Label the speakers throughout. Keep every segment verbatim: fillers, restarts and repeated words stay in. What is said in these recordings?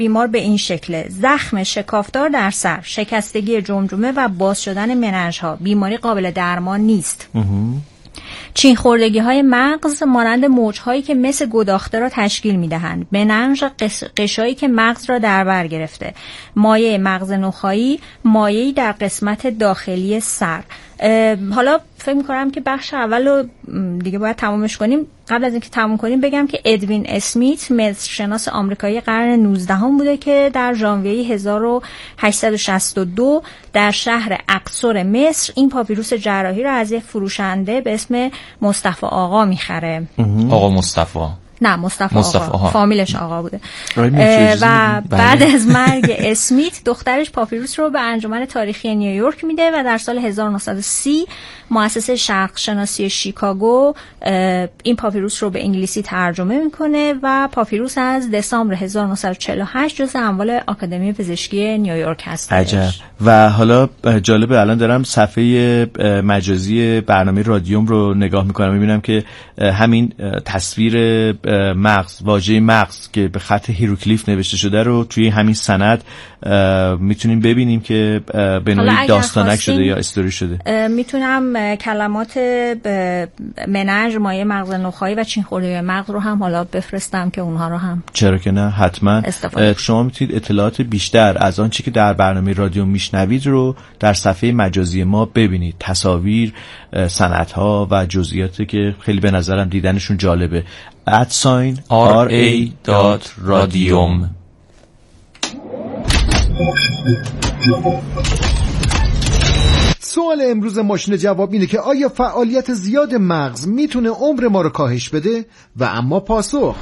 Speaker 1: بیمار به این شکله: زخم شکافدار در سر، شکستگی جمجمه و باز شدن مننژها. بیماری قابل درمان نیست. چین خوردگی های مغز مانند موجهایی که مثل گداخته را تشکیل می دهند. مننژ قشایی که مغز را در بر گرفته. مایع مغز نخایی، مایعی در قسمت داخلی سر. حالا فکر می‌کنم که بخش اول رو دیگه باید تمامش کنیم. قبل از اینکه تموم کنیم بگم که ادوین اسمیت مصرشناس آمریکایی قرن نوزدهم بوده که در ژانویه هزار و هشتصد و شصت و دو در شهر اقصر مصر این پاپیروس جراحی را از یک فروشنده به اسم مصطفی آقا می‌خره.
Speaker 2: آقا مصطفی
Speaker 1: نه مصطفی, مصطفی آقا. آقا فامیلش آقا بوده. و بعد از مرگ اسمیت دخترش پاپیروس رو به انجمن تاریخی نیویورک میده و در سال هزار و نهصد و سی مؤسسه شرق شناسی شیکاگو این پاپیروس رو به انگلیسی ترجمه میکنه و پاپیروس از دسامبر هزار و نهصد و چهل و هشت جزء اموال آکادمی پزشکی نیویورک هست.
Speaker 3: عجب. و حالا جالبه الان دارم صفحه مجازی برنامه رادیوم رو نگاه میکنم، میبینم که همین تصویر مغز، واژه مغز که به خط هیروگلیف نوشته شده رو توی همین سند میتونیم ببینیم که به نوعی داستانک شده یا استوری شده.
Speaker 1: میتونم کلمات مننژ، مایع مغز نخایی و چین خوردگی مغز رو هم حالا بفرستم که اونها رو هم
Speaker 3: چرا که نه، حتما. شما میتونید اطلاعات بیشتر از آنچه که در برنامه رادیو میشنوید رو در صفحه مجازی ما ببینید. تصاویر، سندها و جزئیاتی که خیلی به نظرم دیدنشون جالبه. ادساین آر ای دات رادیوم.
Speaker 4: سوال امروز ماشین جواب اینه که آیا فعالیت زیاد مغز میتونه عمر ما رو کاهش بده؟ و اما پاسخ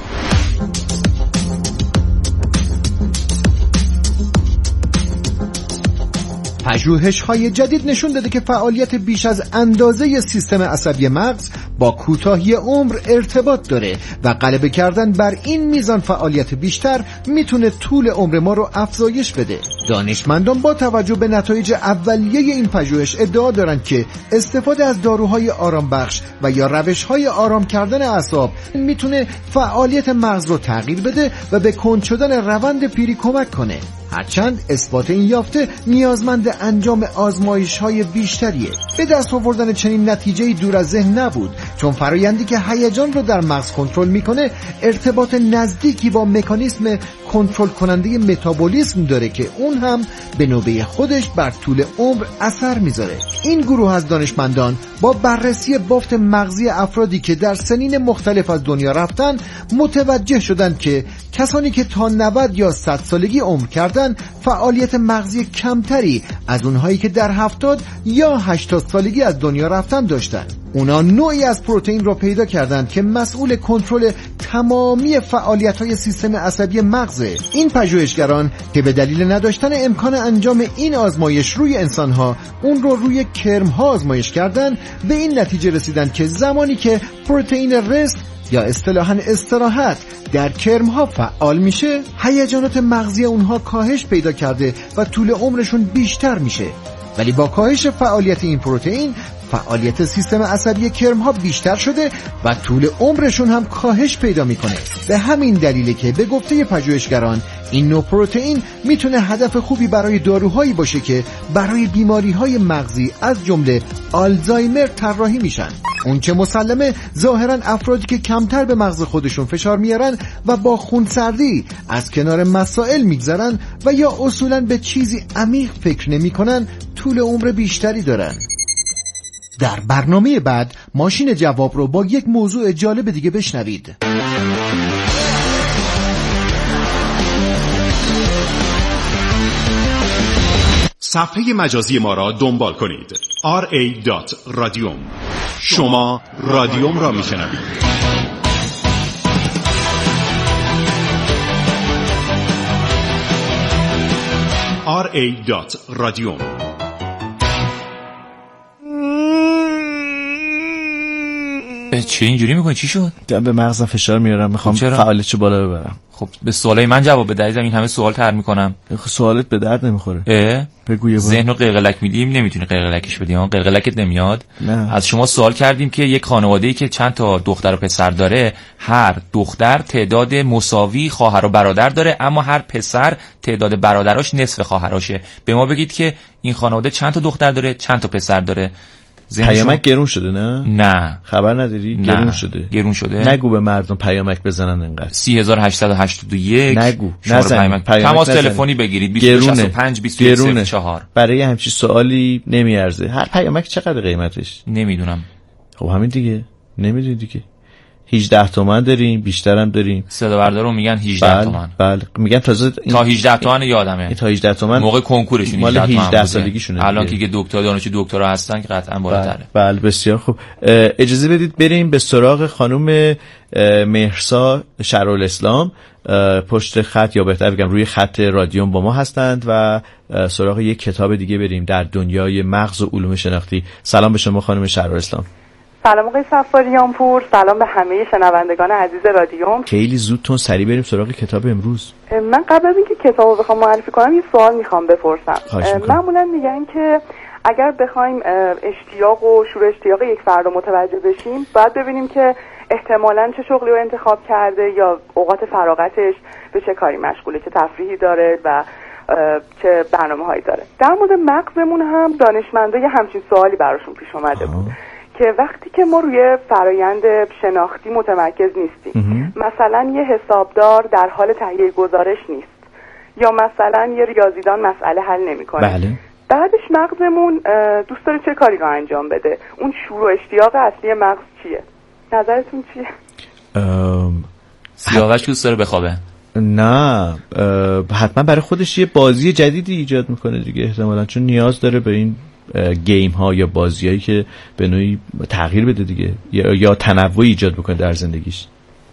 Speaker 4: پژوهش‌های جدید نشون داده که فعالیت بیش از اندازه سیستم عصبی مغز با کوتاهی عمر ارتباط داره و غلبه کردن بر این میزان فعالیت بیشتر میتونه طول عمر ما رو افزایش بده. دانشمندان با توجه به نتایج اولیه این پژوهش ادعا دارند که استفاده از داروهای آرام بخش و یا روش‌های آرام کردن اعصاب میتونه فعالیت مغز رو تغییر بده و به کند شدن روند پیری کمک کنه. هرچند اثبات این یافته نیازمند انجام آزمایش‌های بیشتریه. به دست آوردن چنین نتیجه‌ای دور از ذهن نبود، چون فرآیندی که هیجان رو در مغز کنترل میکنه ارتباط نزدیکی با مکانیسم کنترل کننده متابولیسم داره که اون هم به نوبه خودش بر طول عمر اثر میذاره. این گروه از دانشمندان با بررسی بافت مغزی افرادی که در سنین مختلف از دنیا رفتن متوجه شدند که کسانی که تا نود یا صد سالگی عمر کردن فعالیت مغزی کمتری از اونهایی که در هفتاد یا هشتاد سالگی از دنیا رفتن داشتن. اونا نوعی از پروتئین را پیدا کردند که مسئول کنترل تمامی فعالیت‌های سیستم عصبی مغزه. این پژوهشگران که به دلیل نداشتن امکان انجام این آزمایش روی انسان‌ها اون رو روی کرم‌ها آزمایش کردند، به این نتیجه رسیدند که زمانی که پروتئین رست یا اصطلاحاً استراحت در کرم‌ها فعال میشه، هیجانات مغزی اونها کاهش پیدا کرده و طول عمرشون بیشتر میشه. ولی با کاهش فعالیت این پروتئین، فعالیت سیستم عصبی کرم‌ها بیشتر شده و طول عمرشون هم کاهش پیدا میکنه. به همین دلیله که به گفته پژوهشگران این نوع پروتئین میتونه هدف خوبی برای داروهایی باشه که برای بیماری‌های مغزی از جمله آلزایمر طراحی میشن. اون چه مسلمه ظاهراً افرادی که کمتر به مغز خودشون فشار میارن و با خونسردی از کنار مسائل میگذرن و یا اصولاً به چیزی عمیق فکر نمیکنن طول عمر بیشتری دارن. در برنامه بعد ماشین جواب رو با یک موضوع جالب دیگه بشنوید.
Speaker 5: صفحه مجازی ما را دنبال کنید. آر ای دات رادیوم. شما رادیوم را میشنوید. آر ای دات رادیوم.
Speaker 2: چی اینجوری میکنی؟ چی شد؟
Speaker 3: به مغزم فشار میارم، میخوام فعالیتشو بالا ببرم.
Speaker 2: خب به سوالای من جواب بده. این همه سوال طرح میکنم.
Speaker 3: سوالت به درد نمیخوره.
Speaker 2: اه
Speaker 3: بگو یه بار.
Speaker 2: ذهن رو قلقلک میدیم، نمیتونی قلقلکش بدی. ها قلقلکت نمیاد.
Speaker 3: نه.
Speaker 2: از شما سوال کردیم که یک خانواده‌ای که چند تا دختر و پسر داره، هر دختر تعداد مساوی خواهر و برادر داره، اما هر پسر تعداد برادراش نصف خواهراشه. به ما بگید که این خانواده چند تا دختر داره، چند تا پسر داره.
Speaker 3: پیامک گرون شده نه؟
Speaker 2: نه.
Speaker 3: خبر نداری؟
Speaker 2: نه.
Speaker 3: گرون شده.
Speaker 2: گرون شده.
Speaker 3: نگو به مردم پیامک بزنن انقدر.
Speaker 2: سی هزار و هشتصد و هشتاد و یک.
Speaker 3: نگو. نزن.
Speaker 2: تماس تلفنی بگیرید بیست و شصت و پنج بیست و یک صفر چهار.
Speaker 3: برای همچین سوالی نمیارزه. هر پیامک چقدر قیمتش؟
Speaker 2: نمیدونم.
Speaker 3: خب همین دیگه. نمیدونی دیگه. هجده تومن داریم، بیشترم داریم.
Speaker 2: صدا بردارو میگن هجده تومن.
Speaker 3: بله میگن تازه این
Speaker 2: تا هجده تومن یادمه.
Speaker 3: این تا هجده تومن
Speaker 2: موقع کنکورشون
Speaker 3: مال هجده سالگیشونه.
Speaker 2: الان که دکتر دانشجو دکترا هستن که قطعا بالاتره.
Speaker 3: بله بسیار خوب. اجازه بدید بریم به سراغ خانم مهرسا شرالاسلام. پشت خط یا بهتر بگم روی خط رادیوم با ما هستند و سراغ یک کتاب دیگه بریم در دنیای مغز و علوم شناختی. سلام به شما خانم شرالاسلام.
Speaker 6: سلام آقای صفاریان پور، سلام به همه شنوندگان عزیز رادیوم.
Speaker 3: خیلی زودتون سریع بریم سراغ کتاب امروز.
Speaker 6: من قبل از اینکه کتابو بخوام معرفی کنم یه سوال میخوام بپرسم. معمولا میگن که اگر بخوایم اشتیاق و شور اشتیاق یک فرد رو متوجه بشیم باید ببینیم که احتمالاً چه شغلی رو انتخاب کرده یا اوقات فراغتش به چه کاری مشغوله، چه تفریحی داره و چه برنامه‌هایی داره. در مورد مغزمون هم دانشمندا یه همچین سوالی براشون پیش اومده بود که وقتی که ما روی فرایند شناختی متمرکز نیستیم، مثلا یه حسابدار در حال تهیه گزارش نیست یا مثلا یه ریاضیدان مسئله حل نمیکنه،
Speaker 3: بله.
Speaker 6: بعدش مغزمون دوست داره چه کاری رو انجام بده؟ اون شور و اشتیاق اصلی مغز چیه؟ نظرتون چیه؟
Speaker 3: ام...
Speaker 2: سیاوش دوست داره بخوابه.
Speaker 3: نه حتما برای خودش یه بازی جدیدی ایجاد میکنه دیگه احتمالاً، چون نیاز داره به این گیم ها یا بازی هایی که به نوعی تغییر بده دیگه یا, یا تنوع ایجاد بکنه در زندگیش.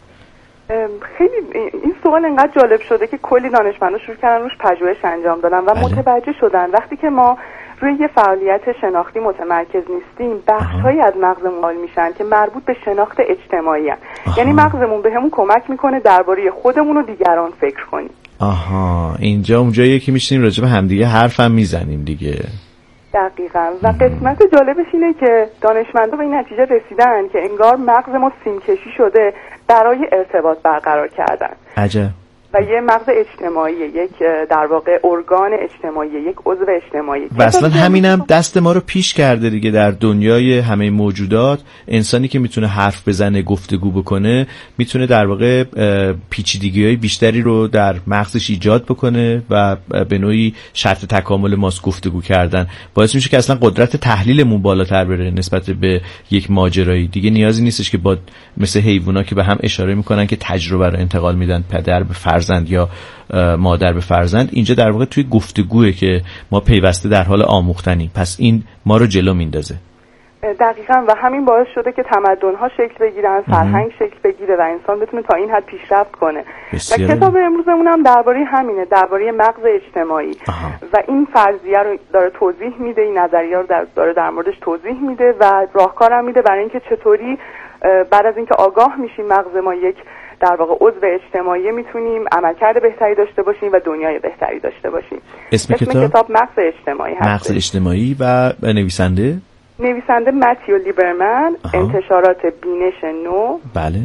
Speaker 6: خیلی این سوال انقدر جالب شده که کلی دانشمندا شروع کردن روش پژوهش انجام دادن و بله. متوجه شدن وقتی که ما روی یه فعالیت شناختی متمرکز نیستیم بخش‌هایی از مغزمون حال میشن که مربوط به شناخت اجتماعی هستن. یعنی مغزمون بهمون کمک میکنه درباره خودمون و دیگران فکر کنیم.
Speaker 3: آها اینجا اونجاییه که میشینیم راجع به همدیگه حرف هم میزنیم دیگه.
Speaker 6: دقیقاً. و قسمت جالبش اینه که دانشمندا به این نتیجه رسیدن که انگار مغز ما سیمکشی شده برای ارتباط برقرار کردن.
Speaker 3: عجب.
Speaker 6: و یه مغز اجتماعی، یک در واقع ارگان اجتماعی، یک عضو اجتماعی.
Speaker 3: و اصلا همینم دست ما رو پیش کرده دیگه در دنیای همه موجودات. انسانی که میتونه حرف بزنه، گفتگو بکنه، میتونه در واقع پیچیدگی‌های بیشتری رو در مغزش ایجاد بکنه و به نوعی شرط تکامل ماست گفتگو کردن. باعث میشه که اصلا قدرت تحلیلمون بالاتر بره نسبت به یک ماجرایی. دیگه نیازی نیستش که با مثل حیوونا که به هم اشاره میکنن که تجربه رو انتقال میدن پدر به فرزند یا مادر به فرزند. اینجا در واقع توی گفتگوه که ما پیوسته در حال آموختنیم. پس این ما رو جلو میندازه.
Speaker 6: دقیقاً. و همین باعث شده که تمدن‌ها شکل بگیرن، فرهنگ شکل بگیره و انسان بتونه تا این حد پیشرفت کنه. بسیاره. و کتاب امروزمون هم درباره همینه، درباره مغز اجتماعی. آها. و این فرضیه رو داره توضیح میده، این نظریه رو داره در موردش توضیح میده و راهکارم میده برای اینکه چطوری بعد از اینکه آگاه میشیم مغز ما یک در واقع عضو اجتماعی میتونیم عملکرد بهتری داشته باشیم و دنیای بهتری داشته باشیم.
Speaker 3: اسم, اسم
Speaker 6: کتاب, کتاب مغز اجتماعی هست.
Speaker 3: مغز اجتماعی. و نویسنده
Speaker 6: نویسنده متیو لیبرمن. آها. انتشارات بینش نو.
Speaker 3: بله.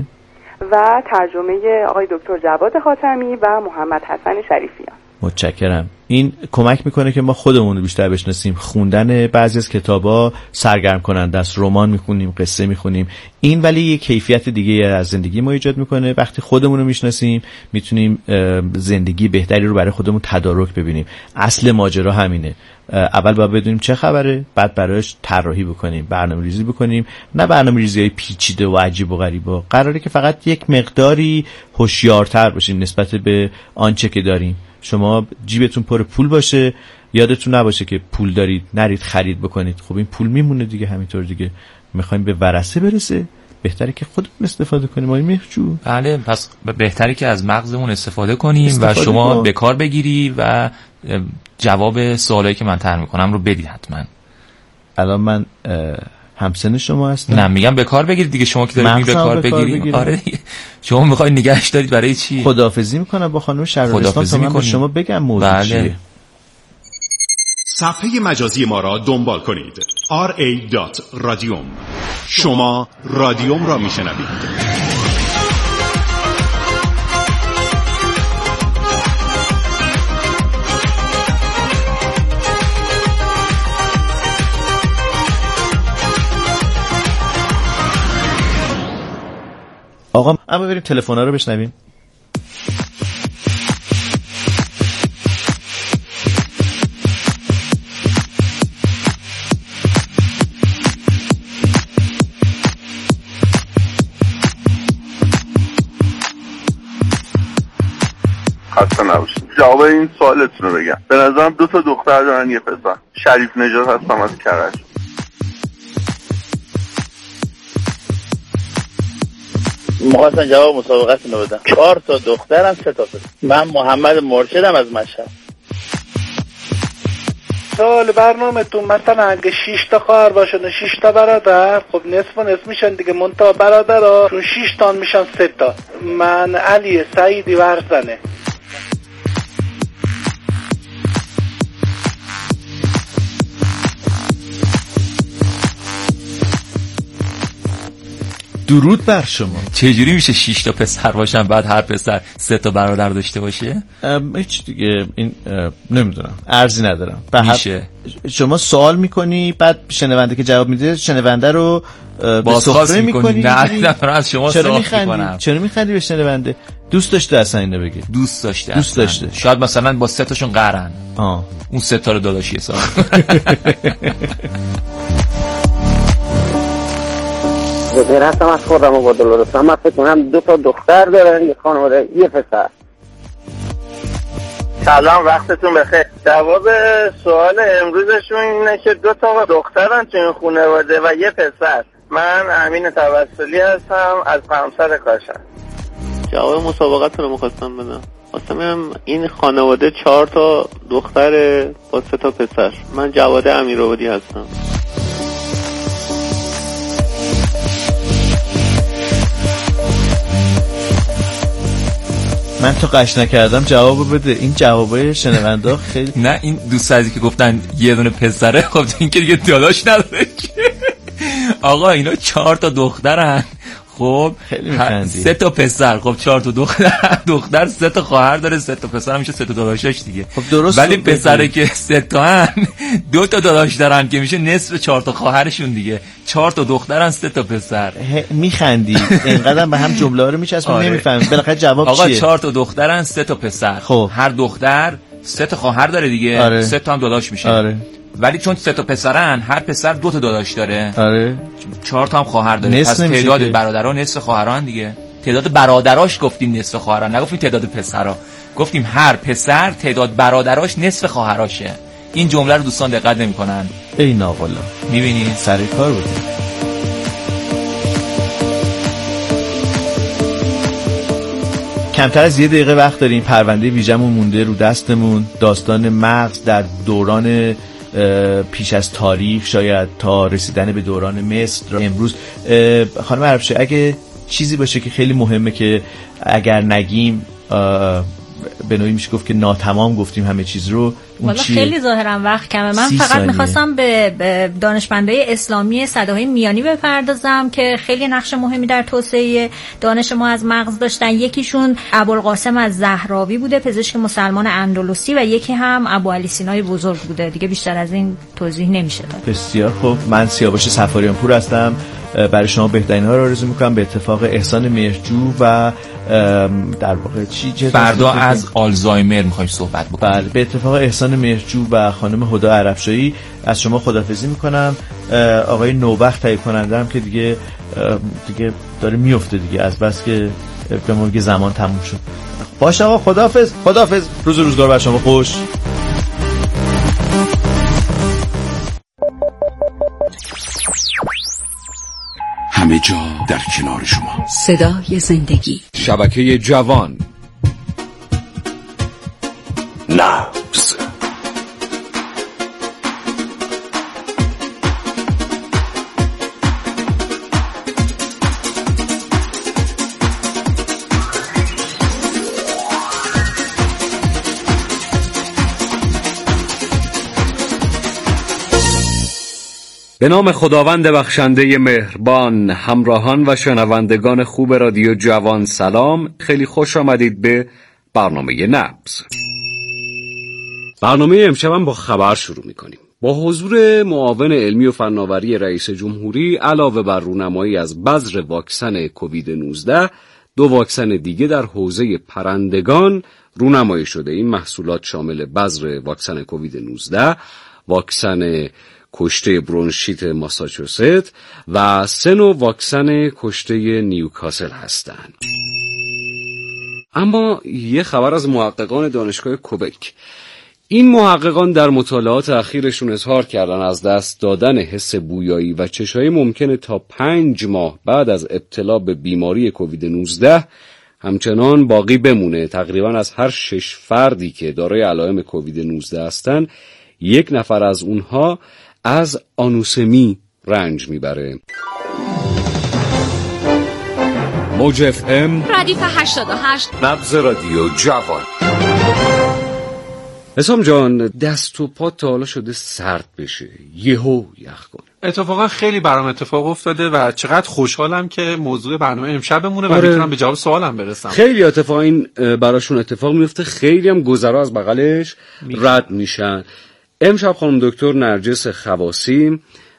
Speaker 6: و ترجمه آقای دکتر جواد خاتمی و محمد حسن شریفیان.
Speaker 3: متشکرم. این کمک میکنه که ما خودمون رو بیشتر بشناسیم. خوندن بعضی از کتابا سرگرم کننده است. رمان میخونیم، قصه میخونیم. این ولی یه کیفیت دیگه از زندگی ما ایجاد میکنه. وقتی خودمون رو میشناسیم میتونیم زندگی بهتری رو برای خودمون تدارک ببینیم. اصل ماجرا همینه. اول باید بدونیم چه خبره، بعد برایش طراحی بکنیم، برنامه‌ریزی بکنیم. نه برنامه‌ریزی‌های پیچیده و عجیب و غریبا. قراره که فقط یک مقداری هوشیارتر باشیم نسبت به آنچه که داریم. شما جیبتون پر پول باشه، یادتون نباشه که پول دارید نرید خرید بکنید. خب این پول میمونه دیگه همینطور دیگه. میخوایم به ورثه برسه، بهتره که خودمون استفاده کنیم. آقای مهرجو.
Speaker 2: بله، پس بهتره که از مغزمون استفاده کنیم استفاده و شما با. به کار بگیری و جواب سوالایی که من طرح میکنم رو بدید حتما.
Speaker 3: الان من همسن شما هستن.
Speaker 2: نه میگم به کار بگیرید دیگه، شما که دارید به کار بگیرید. آره دیگه. شما میخواید نگهش دارید برای چی؟
Speaker 3: خداحافظی میکنم با خانم شهرستان تا من به شما بگم موضوع
Speaker 2: بله.
Speaker 3: چیه.
Speaker 5: صفحه مجازی ما را دنبال کنید آر ای دات رادیوم. شما رادیوم را میشنوید.
Speaker 3: آقا اما بریم تلفن‌ها رو بشنویم.
Speaker 7: خسته نباشید. جواب این سوالتون رو بگم. به نظرم دو تا دختر دارن یه پسر. شریف نژاد هستم از کرج.
Speaker 8: می‌خواستم جواب مسابقتون رو بدم. چهار تا دخترم سه تا پسر. من محمد مرشدم از مشهد.
Speaker 9: سوال برنامه‌تون مثلا اگه شش تا خواهر باشه و شش تا برادر، خب نصف و نصف میشن دیگه، منتها برادرها چون شش تا میشن سه تا. من علی سعیدی ورزنه.
Speaker 3: درود بر شما.
Speaker 2: چجوری میشه شش تا پسر باشن بعد هر پسر سه تا برادر داشته باشه؟
Speaker 3: هیچ دیگه این نمیدونم، ارزی ندارم.
Speaker 2: میشه
Speaker 3: شما سوال میکنی بعد شنونده که جواب میده شنونده رو به سخره میکنی.
Speaker 2: نه نه از شما سوال میکنم.
Speaker 3: چرا میخندی به شنونده؟ دوست داشته اصلا اینو بگی؟
Speaker 2: دوست داشته
Speaker 3: دوست داشته.
Speaker 2: شاید مثلا با سه تاشون قرن.
Speaker 3: آه
Speaker 2: اون سه تا رو داداشی حساب.
Speaker 10: زهره هستم از خودم و با دلارستم. من فکر کنم دو تا دختر دارن یه خانواده یه پسر.
Speaker 8: سلام وقتتون بخیر. جواب سوال امروزشون اینه که دو تا دخترن تو این خانواده و یه پسر. من امین توسلی هستم از قمصر کاشان.
Speaker 11: جواب مسابقتون رو می‌خواستم بدم. واسه این خانواده چهار تا دختر با سه تا پسر. من جواد امیرآبادی هستم.
Speaker 3: من تو قش نکردم جوابو بده. این جوابای شنوندا خیلی
Speaker 2: نه این دوست عزیزی که گفتن یه دونه پسره، خب این که دیگه داداش نداره. آقا اینا چهار تا دخترن، خب سه تا پسر، خب چهار تا دختر دختر سه تا خواهر داره، سه تا پسر میشه سه تا داداشش دیگه.
Speaker 3: خب درست.
Speaker 2: ولی پسره که سه تا هن دو تا داداش دارن که میشه نصف چهار تا خواهرشون دیگه. چهار تا دخترن سه تا پسر.
Speaker 3: میخندی اینقدر به هم جمله ها رو میچسبونی. آره. نمیفهمی بالاخره جواب
Speaker 2: آقا
Speaker 3: چیه؟
Speaker 2: آقا چهار تا دخترن سه تا پسر.
Speaker 3: خب
Speaker 2: هر دختر سه تا خواهر داره دیگه.
Speaker 3: آره.
Speaker 2: سه تا هم داداش میشه.
Speaker 3: آره.
Speaker 2: ولی چون سه تا پسرن هر پسر دو تا داداش داره.
Speaker 3: آره.
Speaker 2: چهار تا هم خواهر داره. پس تعداد برادرها نصف خواهران دیگه. تعداد برادراش گفتیم نصف خواهران، نگفتیم تعداد پسرا. گفتیم هر پسر تعداد برادراش نصف خواهراشه. این جمله رو دوستان دقت نمی‌کنن.
Speaker 3: ای ناوالا.
Speaker 2: می‌بینی؟
Speaker 3: سر کار بود. کمتر از یه دقیقه وقت داریم. پرونده ویژمون مونده رو دستمون. داستان مغز در دوران پیش از تاریخ، شاید تا رسیدن به دوران مصر. امروز خانم عربشه اگه چیزی باشه که خیلی مهمه که اگر نگیم به نوعی میشه گفت که ناتمام گفتیم همه چیز رو، اون چیه؟
Speaker 1: خیلی ظاهرا وقت کمه. من فقط ثانیه. میخواستم به دانشمندای اسلامی سداهای میانی بپردازم که خیلی نقش مهمی در توسعه دانش ما از مغز داشتن. یکیشون ابوالقاسم از زهراوی بوده، پزشک مسلمان اندلسی، و یکی هم ابوعلی سینای بزرگ بوده. دیگه بیشتر از این توضیح نمیشه داد.
Speaker 3: بسیار خوب. من سیاوش سفاریان پور هستم. برای شما بهترین ها رو آرزو میکنم. به اتفاق احسان مهرجو و در واقع چی
Speaker 2: فردا از آلزایمر میخوایم صحبت بکنیم.
Speaker 3: بله، به اتفاق احسان مهرجو و خانم هدا عربشایی از شما خداحافظی میکنم. آقای نوبخت تهیه کنندم که دیگه دیگه داره میفته دیگه، از بس که به ما زمان تموم شد. باشه آقا، خداحافظ. خداحافظ. روز و روزگار بر شما خوش.
Speaker 5: همه جا در کنار شما.
Speaker 12: صدای زندگی.
Speaker 5: شبکه جوان. نبض.
Speaker 12: به نام خداوند بخشنده مهربان، همراهان و شنوندگان خوب رادیو جوان سلام. خیلی خوش آمدید به برنامه نبض. برنامه امشبم با خبر شروع می‌کنیم. با حضور معاون علمی و فناوری رئیس جمهوری علاوه بر رونمایی از بذر واکسن کووید نوزده، دو واکسن دیگه در حوزه پرندگان رونمایی شده. این محصولات شامل بذر واکسن کووید نوزده، واکسن کشته برونشیت ماساچوست و سه نوع واکسن کشته نیوکاسل هستند. اما یه خبر از محققان دانشگاه کوبک. این محققان در مطالعات اخیرشون اظهار کردن از دست دادن حس بویایی و چشایی ممکنه تا پنج ماه بعد از ابتلا به بیماری کووید نوزده همچنان باقی بمونه. تقریبا از هر شش فردی که دارای علائم کووید نوزده هستن، یک نفر از اونها از آنوسمی رنج میبره. موج اف ام
Speaker 13: ردیف هشتاد و هشت
Speaker 12: نبض رادیو جوان. حسام جان، دست و پا تا حالا شده سرد بشه، یهو یخ کنه؟
Speaker 14: اتفاقا خیلی برام اتفاق افتاده و چقدر خوشحالم که موضوع برنامه امشب بمونه و
Speaker 12: آره.
Speaker 14: میتونم به جواب سوالم برسم.
Speaker 12: خیلی اتفاقا این براشون اتفاق میفته، خیلی هم گذرا از بغلش می. رد میشن. امشب خانم دکتر نرجس خواسی،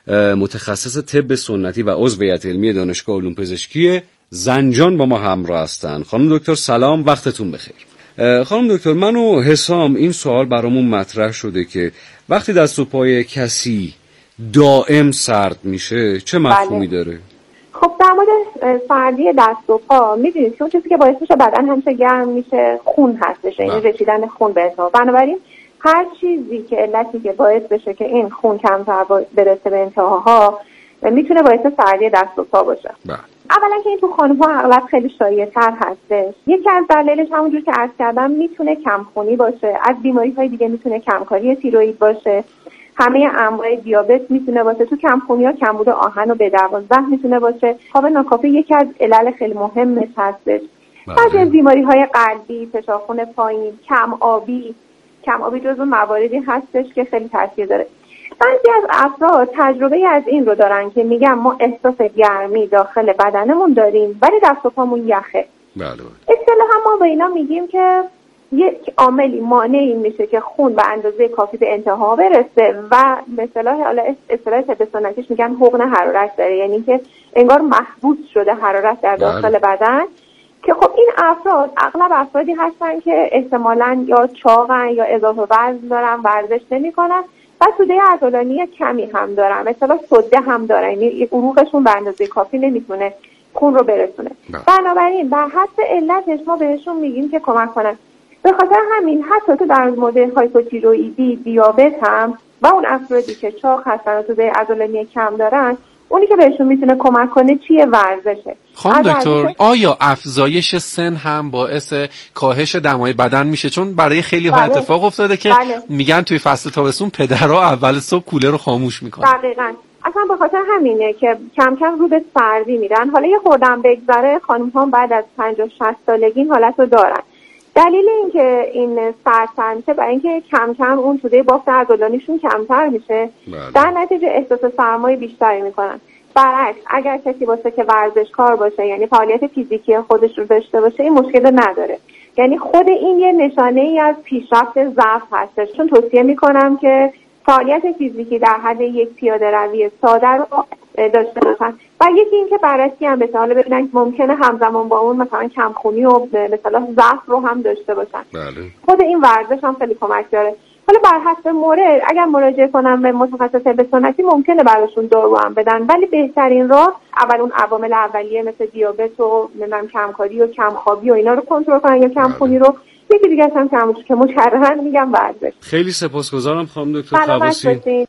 Speaker 12: متخصص طب سنتی و عضو هیئت علمی دانشگاه علوم پزشکی زنجان با ما همراه هستن. خانم دکتر سلام، وقتتون بخیر. خانم دکتر، من و حسام این سوال برامون مطرح شده که وقتی دست و پای کسی دائم سرد میشه چه مفهومی بله. داره؟
Speaker 15: خب در مورد سردی دست و پا میدونید که اون چیزی که باعث میشه بدن همیشه گرم میشه خون هستش، یعنی رسیدن خون به انتها. بنابراین هر چیزی که علتی که باعث بشه که این خون کمتر برسه به انتهاها میتونه باعث سردی دست و پا باشه. بله. اولا که این تو خانم‌ها اغلب خیلی شایع‌تر هستش. یکی از دلایلش همونجور که عرض کردم میتونه کمخونی باشه، از بیماری‌های دیگه میتونه کمکاری تیروئید باشه، همه انواع دیابت میتونه باشه، تو کمخونی‌ها کمبود آهن و بی دوازده میتونه باشه. خواب ناکافی یکی از علل خیلی مهمش هستش. بعضی از بیماری‌های قلبی، فشار خون پایین، کم آبی، کم آبی جزو مواردی هستش که خیلی تاثیر داره. بعضی از افراد تجربه از این رو دارن که میگن ما احساس گرمی داخل بدنمون داریم ولی دست و پامون یخه. بله. اصطلاحا ما به اینا میگیم که یک عاملی مانعی میشه که خون به اندازه کافی به انتها برسه و به اصطلاح حالا اصطلاح طب سنتیش میگن حقن حرارت داره، یعنی که انگار محبوس شده حرارت در داخل بدن. که خب این افراد اغلب افرادی هستن که احتمالاً یا چاقن یا اضافه وزن دارن، ورزش نمی‌کنن و توده عضلانی کمی هم دارن، مثلا سده هم دارن، یعنی عروقشون به اندازه کافی نمیتونه خون رو برسونه. بنابراین بر حسب علتش ما بهشون میگیم که کمک کنن. به خاطر همین حتی تو در مورد هایپوتیروئیدی، دیابت هم و اون افرادی که چاق هستن و توده عضلانی کم دارن، اونی که بهشون میتونه کمک کنه چیه؟ ورزشه.
Speaker 14: خانم دکتر، آیا افزایش سن هم باعث کاهش دمای بدن میشه؟ چون برای خیلی ها اتفاق افتاده که بله. میگن توی فصل تابستون پدرها اول صبح کولر رو خاموش میکنن.
Speaker 15: دقیقاً. اصلا به خاطر همینه که کم کم رو به سردی میرن. حالا یه خوردن بگذره خانم ها بعد از پنجاه شصت سالگی این حالت رو دارن. دلیل این که این سردتر میشه برای اینکه کم کم اون توده بافت عضلانیشون کمتر میشه، بله. در نتیجه احساس سرمای بیشتری میکنن. برعکس اگر کسی باشه که ورزشکار باشه، یعنی فعالیت فیزیکی خودش رو داشته باشه، این مشکل نداره. یعنی خود این یه نشانه ای از پیشرفت ضعف هستش. چون توصیه میکنم که فعالیت فیزیکی در حد یک پیاده روی ساده رو داشته باشن. و یکی این که بررسی هم بشه، حالا ببینن که ممکنه همزمان با اون مثلا کمخونی و مثلا ضعف رو هم داشته باشن. بله. خود این ورزش هم خیلی کمک داره. حالا بر حسب مورد اگر مراجعه کنم به متخصص طب سنتی ممکنه براشون دارو هم بدن، ولی بهترین راه اول اون عوامل اولیه مثل دیابت و نمیدونم کمکاری و کمخوابی و اینا رو کنترل کنن یا کمخونی رو. یکی دیگه هم که مکررن میگم ورزش.
Speaker 12: خیلی سپاسگزارم خانم دکتر خواسی.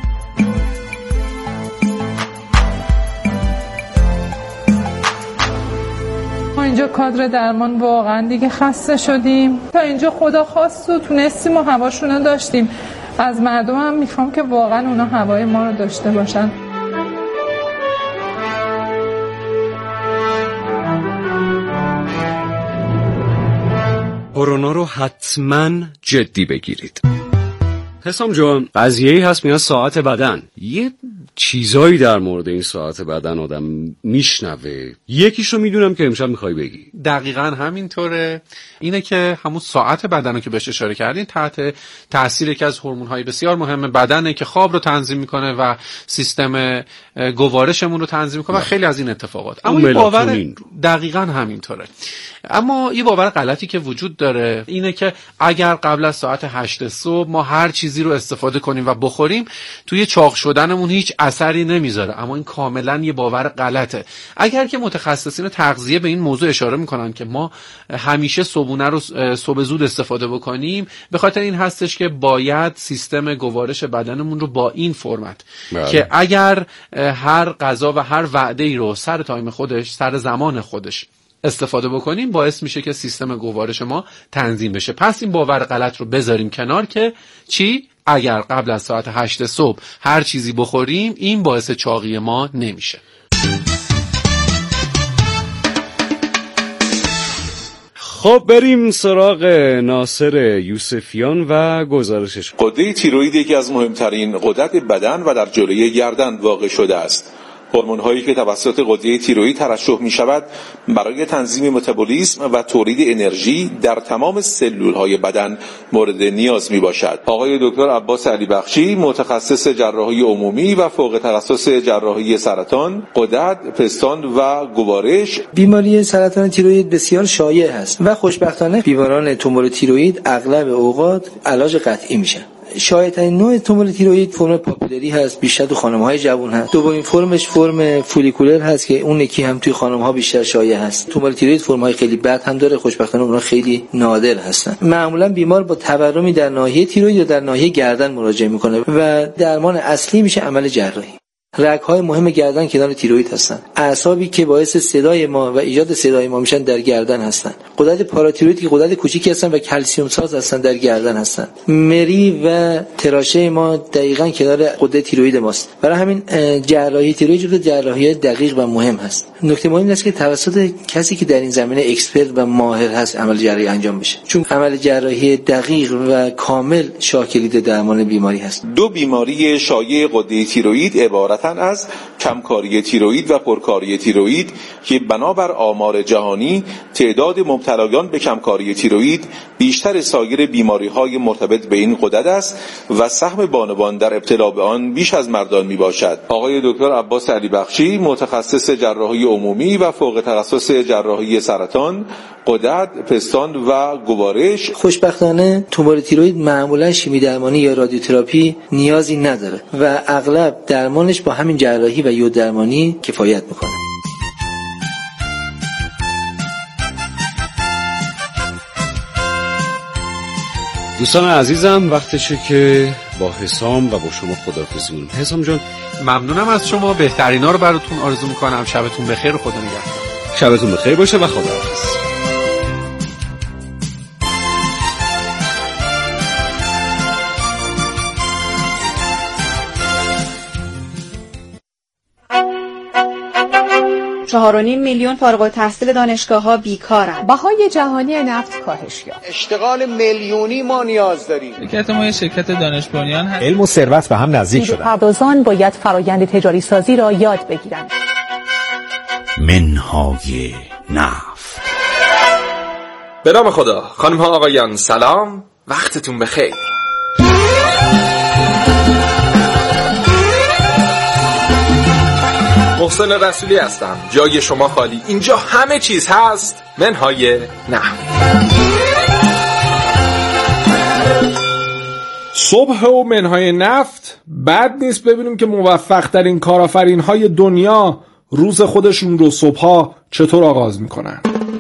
Speaker 16: ما اینجا کادر درمان واقعا دیگه خسته شدیم. تا اینجا خدا خواست و تونستیم و هواشونو داشتیم. از مردم هم میخوام که واقعا اونا هوای ما رو داشته باشن.
Speaker 12: کرونا رو حتما جدی بگیرید. حسام جان، قضیه‌ای هست میاد ساعت بدن. یه چیزایی در مورد این ساعت بدن آدم میشنوه. یکیش رو میدونم که امشب میخوای بگی.
Speaker 14: دقیقاً همینطوره. اینه که همون ساعت بدن رو که بهش اشاره کردین تحت تاثیر یکی از هورمون‌های بسیار مهم بدنه که خواب رو تنظیم میکنه و سیستم گوارشمون رو تنظیم میکنه و خیلی از این اتفاقات. اما این باور دقیقاً همینطوره. اما یه باور غلطی که وجود داره اینه که اگر قبل از ساعت هشت صبح ما هر چیزی رو استفاده کنیم و بخوریم توی چاق شدنمون هیچ اثری نمیذاره. اما این کاملا یه باور غلطه. اگر که متخصصین تغذیه به این موضوع اشاره میکنن که ما همیشه صبحونه رو صبح زود استفاده بکنیم، به خاطر این هستش که باید سیستم گوارش بدنمون رو با این فرمت بله. که اگر هر غذا و هر وعده‌ای رو سر تایم خودش، سر زمان خودش استفاده بکنیم، باعث میشه که سیستم گوارش ما تنظیم بشه. پس این باور غلط رو بذاریم کنار که چی؟ اگر قبل از ساعت هشت صبح هر چیزی بخوریم این باعث چاقی ما نمیشه.
Speaker 12: خب بریم سراغ ناصر یوسفیان و گزارشش.
Speaker 13: غده تیروئید یکی از مهمترین غدد بدن و در جلوی گردن واقع شده است. هورمون هایی که توسط غده تیروئید ترشح می شود برای تنظیم متابولیسم و تولید انرژی در تمام سلول های بدن مورد نیاز می باشد. آقای دکتر عباس علی بخشی، متخصص جراحی عمومی و فوق تخصص جراحی سرطان، غدد، پستان و گوارش.
Speaker 17: بیماری سرطان تیروئید بسیار شایع است و خوشبختانه بیماران تومور تیروئید اغلب اوقات علاج قطعی میشن. شایع‌ترین نوع تومور تیروئید فرم پاپولری هست، بیشتر تو خانم‌های جوان هست. دومین فرمش فرم فولیکولر هست که اون یکی هم توی خانم‌ها بیشتر شایع هست. تومور تیروئید فرم‌های خیلی بد هم داره، خوشبختانه اونها خیلی نادر هستن. معمولا بیمار با تورمی در ناحیه تیروئید یا در ناحیه گردن مراجعه میکنه و درمان اصلی میشه عمل جراحی. رگ‌های مهم گردن کنار تیروئید هستن. اعصابی که باعث صدای ما و ایجاد صدای ما میشن در گردن هستن. غدد پاراتیروئید که غدد کوچیکی هستن و کلسیم ساز هستن در گردن هستن. مری و تراشه ما دقیقاً کنار غده تیروئید ماست. برای همین جراحی تیروئید جزو جراحی دقیق و مهم هست. نکته مهم این است که توسط کسی که در این زمینه اکسپرت و ماهر هست عمل جراحی انجام بشه. چون عمل جراحی دقیق و کامل شاکلید درمان بیماری هست.
Speaker 13: دو بیماری شایع غده تیروئید عبارت از کمکاری تیروئید و پرکاری تیروئید که بنابر آمار جهانی تعداد مبتلایان به کمکاری تیروئید بیشتر سایر بیماری‌های مرتبط به این غدد است و سهم بانوان در ابتلا به آن بیش از مردان میباشد. آقای دکتر عباس علی بخشی، متخصص جراحی عمومی و فوق تخصص جراحی سرطان، غدد، پستان و گوارش.
Speaker 17: خوشبختانه تومور تیروئید معمولا شیمی درمانی یا رادیوتراپی نیازی نداره و اغلب درمانش با همین جراحی و یود درمانی کفایت میکنه.
Speaker 12: دوستان عزیزم، وقتشه که با حسام و با شما خداحافظی کنیم. حسام جان،
Speaker 14: ممنونم از شما. بهترینا رو براتون آرزو میکنم. شبتون بخیر و خدا نگهدار.
Speaker 12: شبتون بخیر باشه و خداحافظ.
Speaker 18: چهار و نیم میلیون فارغ التحصیل دانشگاه‌ها بیکارن.
Speaker 19: بهای جهانی نفت کاهش یافت.
Speaker 20: اشتغال میلیونی ما نیاز داریم.
Speaker 21: شرکت ما شرکت دانش بنیان هست.
Speaker 22: علم و ثروت به هم نزدیک شدن.
Speaker 19: پردازان باید فرآیند تجاری سازی را یاد بگیرند.
Speaker 23: منهای نفت.
Speaker 24: به نام خدا. خانم ها آقایان سلام، وقتتون بخیر. محسن رسولی هستم. جای شما خالی. اینجا همه چیز هست. منهای نفت. صبح و منهای نفت بد نیست ببینیم که موفق ترین کارآفرین های دنیا روز خودشون رو صبحها چطور آغاز میکنن.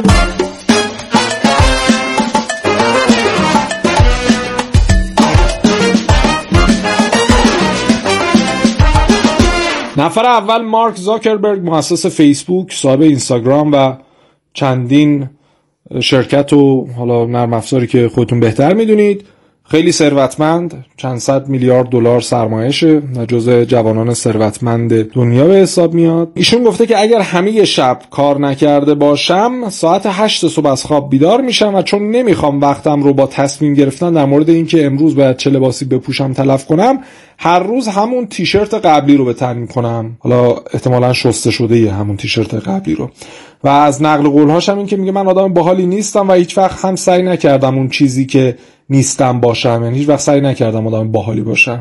Speaker 24: نفر اول مارک زاکربرگ، مؤسس فیسبوک، صاحب اینستاگرام و چندین شرکت و حالا نرم افزاری که خودتون بهتر میدونید. خیلی ثروتمند، چند صد میلیارد دلار سرمایه‌شه و جزء جوانان ثروتمند دنیا به حساب میاد. ایشون گفته که اگر همه شب کار نکرده باشم ساعت هشت صبح از خواب بیدار میشم و چون نمیخوام وقتم رو با تصمیم گرفتن در مورد اینکه امروز باید چه لباسی بپوشم تلف کنم، هر روز همون تیشرت قبلی رو به تن میکنم. حالا احتمالاً شسته شده یه همون تیشرت قبلی رو. و از نقل قول‌هاش هم این که میگه من آدم باحالی نیستم و هیچ وقت هم سعی نکردم اون چیزی که نیستم باشم، یعنی هیچ وقت سعی نکردم آدم باحالی باشم.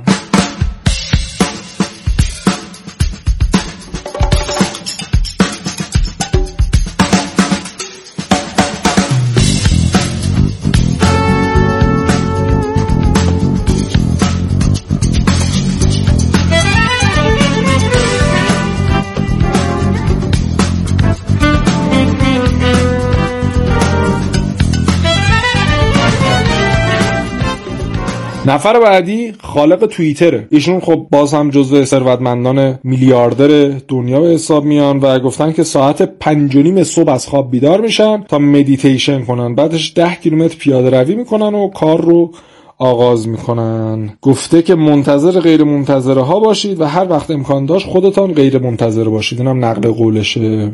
Speaker 24: نفر بعدی خالق توییتره. ایشون خب باز هم جزو ثروتمندان میلیاردر دنیا به حساب میان و گفتن که ساعت پنج و نیم صبح از خواب بیدار میشن تا مدیتیشن کنن، بعدش ده کیلومتر پیاده روی میکنن و کار رو آغاز میکنن. گفته که منتظر غیر منتظره ها باشید و هر وقت امکان داشت خودتان غیر منتظره باشید. اینم نقل قولشه.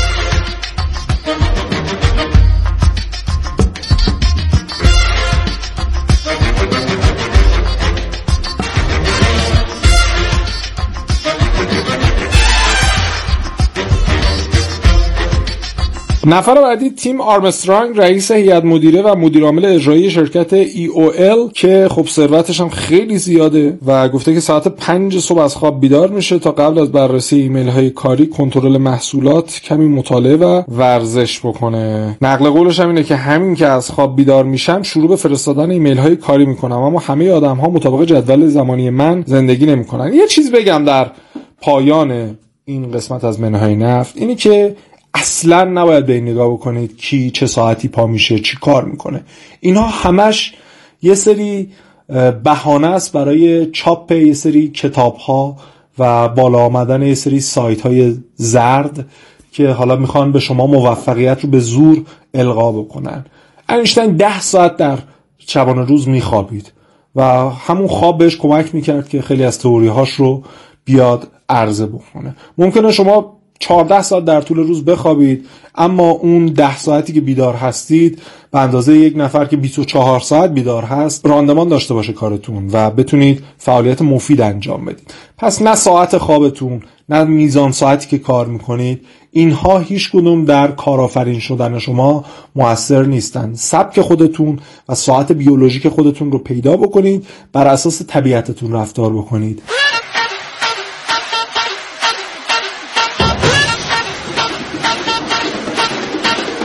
Speaker 24: نفر بعدی تیم آرمسترانگ، رئیس هیئت مدیره و مدیر عامل اجرایی شرکت ای او ال که خب ثروتش هم خیلی زیاده و گفته که ساعت پنج صبح از خواب بیدار میشه تا قبل از بررسی ایمیل های کاری، کنترل محصولات، کمی مطالعه و ورزش بکنه. نقل قولش هم اینه که همین که از خواب بیدار میشم شروع به فرستادن ایمیل های کاری میکنم، اما همه آدم ها مطابق جدول زمانی من زندگی نمیکنن. یه چیز بگم در پایان این قسمت از منهای نفت، اینی که اصلا نباید به این نگاه بکنید کی چه ساعتی پا میشه چی کار میکنه. اینها همش یه سری بهانه است برای چاپ یه سری کتاب ها و بالا آمدن یه سری سایت های زرد که حالا میخوان به شما موفقیت رو به زور القا بکنن. اینشتین ده ساعت در شبانه روز میخوابید و همون خواب بهش کمک میکرد که خیلی از تئوری هاش رو بیاد عرضه بکنه. ممکنه شما چهارده ساعت در طول روز بخوابید، اما اون ده ساعتی که بیدار هستید به اندازه یک نفر که بیست و چهار ساعت بیدار هست راندمان داشته باشه کارتون و بتونید فعالیت مفید انجام بدید. پس نه ساعت خوابتون نه میزان ساعتی که کار میکنید، اینها هیچ کدوم در کارآفرین شدن شما مؤثر نیستن. سبک خودتون و ساعت بیولوژیک خودتون رو پیدا بکنید، بر اساس طبیعتتون رفتار بکنید.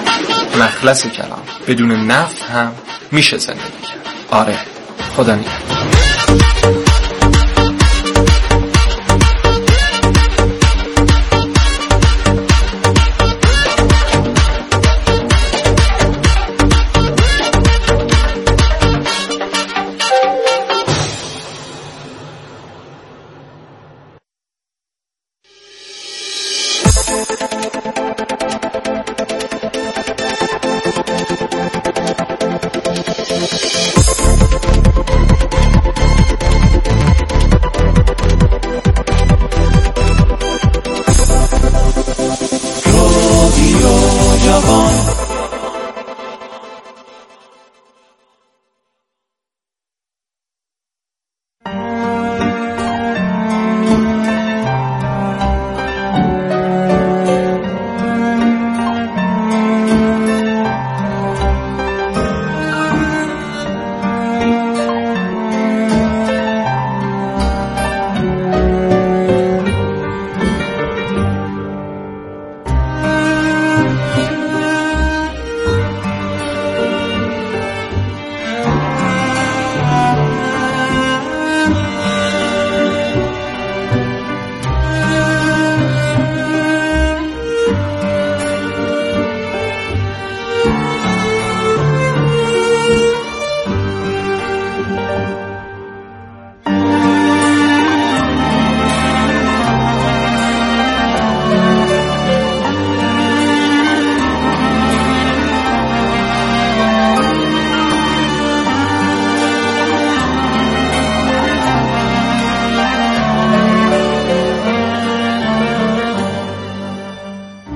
Speaker 4: مخلص کلام، بدون نفت هم میشه زندگی کرد. آره، خدا نگهدار.